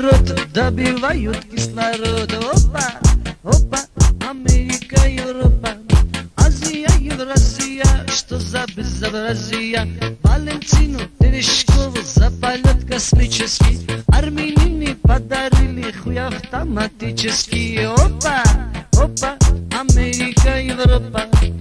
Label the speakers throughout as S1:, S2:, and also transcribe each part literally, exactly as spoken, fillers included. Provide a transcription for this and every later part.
S1: народ добивают кислород. Опа, опа, Америка, Европа, Азия, Евразия, что за безобразие. Валентину Терешкову за полет космический армянине подарили хуй автоматический. Опа, опа, Америка, Европа,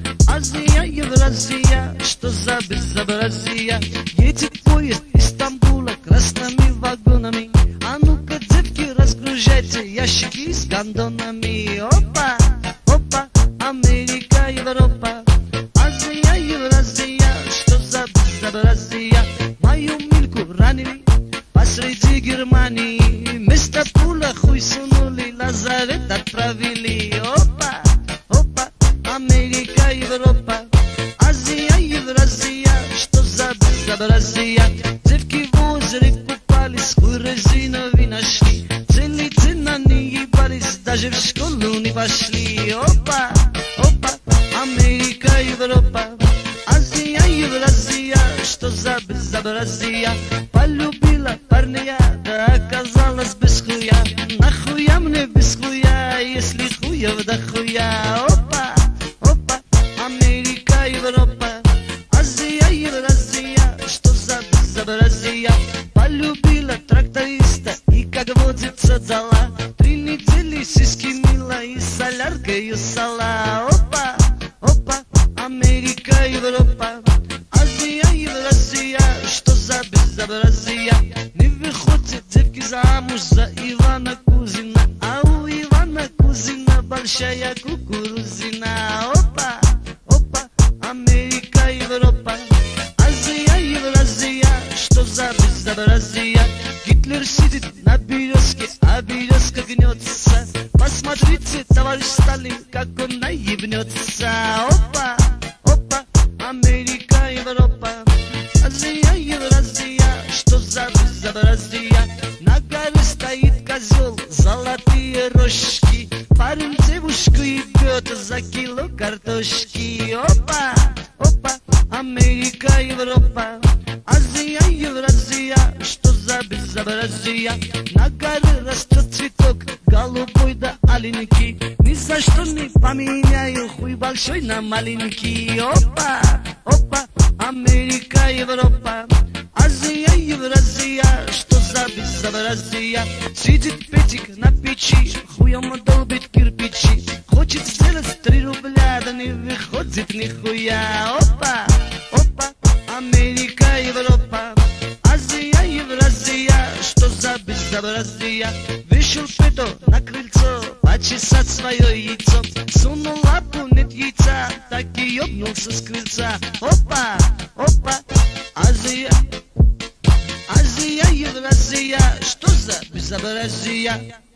S1: Азия, Евразия, что за безобразие. Едет поезд из Стамбула красными вагонами. А ну-ка, девки, разгружайте ящики с гондонами. Опа, опа, Америка, Европа, Азия, Евразия, что за безобразие. Мою Мильку ранили посреди Германии. Вместо пула хуй сунули, лазарет отправили. Опа, опа, Америка, Европа, Азия, Евразия, что за безобразие. Девки в озере купались, хуй резиновый нашли. Целый день они ебались, даже в школу не пошли. Опа, опа, Америка, Европа, Азия, Евразия, что за безобразие. Полюбила парня, да оказалась без хуя. Нахуя мне без хуя, если хуев да хуя. Опа, опа, Америка, Европа, Азия, Евразия, что за безобразие. Полюбила тракториста и, как водится, дала три недели сиськи мила и соляркою сала. Опа, опа, Америка, Европа, Азия, Евразия, что за безобразие. Не выходят девки замуж за Ивана Кузина, а у Ивана Кузина большая кукурузина. Опа, опа, Америка, Европа, Азия, Евразия, что за безобразие. Гитлер сидит на березке, а березка гнется. Посмотрите, товарищ Сталин, как он наебнется. Опа, опа, Америка, Европа, Азия, Евразия, что за безобразие. На горе стоит козел, золотые рожки. Парень девушку ебет за кило картошки. Опа, опа, Америка, Европа, Азия, Евразия, что за безобразие. На горе растет цветок, голубой да аленький. Ни за что не поменяю хуй большой на маленький. Опа, опа, Америка, Европа, Азия, Евразия, что за безобразие. Сидит Петик на печи, хуем долбит кирпичи. Хочет сделать три рубля, да не выходит нихуя. Опа, опа, Америка, Европа, Азия, Евразия, что за безобразие. Вышел Петр на крыльцо почесать свое яйцо. Сунул лапу, нет яйца, так и ёбнулся с крыльца. Опа, опа, Азия, Азия, Евразия, что за безобразие.